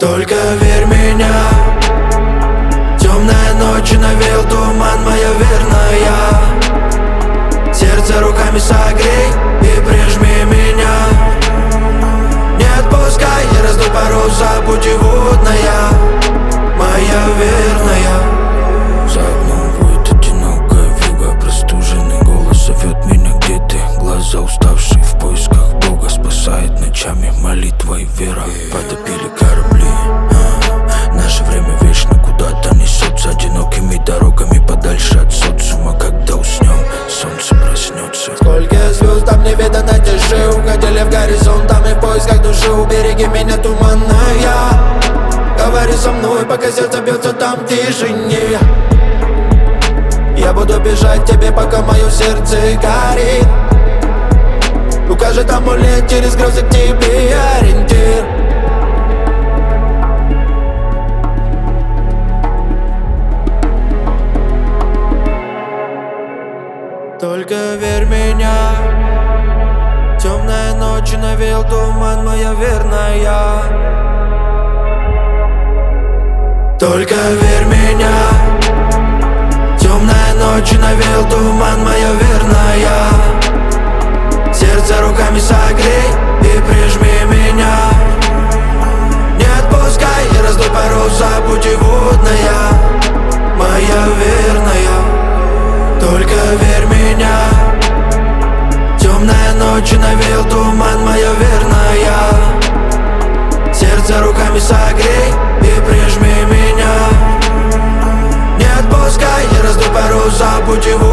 Только верь меня. Темная ночь, навел туман, моя верная. Сердце руками согрей и прижми меня. Не отпускай, не раздуй паруса, путеводная, моя верная. За окном воет одинокая вьюга, простуженный голос зовет меня, где ты? Глаза уставшие в поисках Бога, спасает ночами молитва и вера. Потопили корабли, наше время вечно куда-то несется одинокими дорогами подальше от социума. Когда уснем, солнце проснется. Сколько звезд там не видано тиши, уходили в горизонт, там и в поисках души. Убереги меня, туманная, говори со мной, пока сердце бьется там в тишине. Я буду бежать тебе, пока мое сердце горит. Укажет амулет через грозы к тебе ориентир. Только верь меня. Темная ночь, навел туман, моя верная. Только верь меня. Темная ночь, навел туман, моя верная. Сердце руками согрей и прижми меня. Не отпускай, не раздуй паруса, путеводная, моя верная. Только верь меня. Темная ночь, навел туман, моя верная. Сердце руками согрей и прижми меня. Не отпускай, не раздуй паруса, путеводная.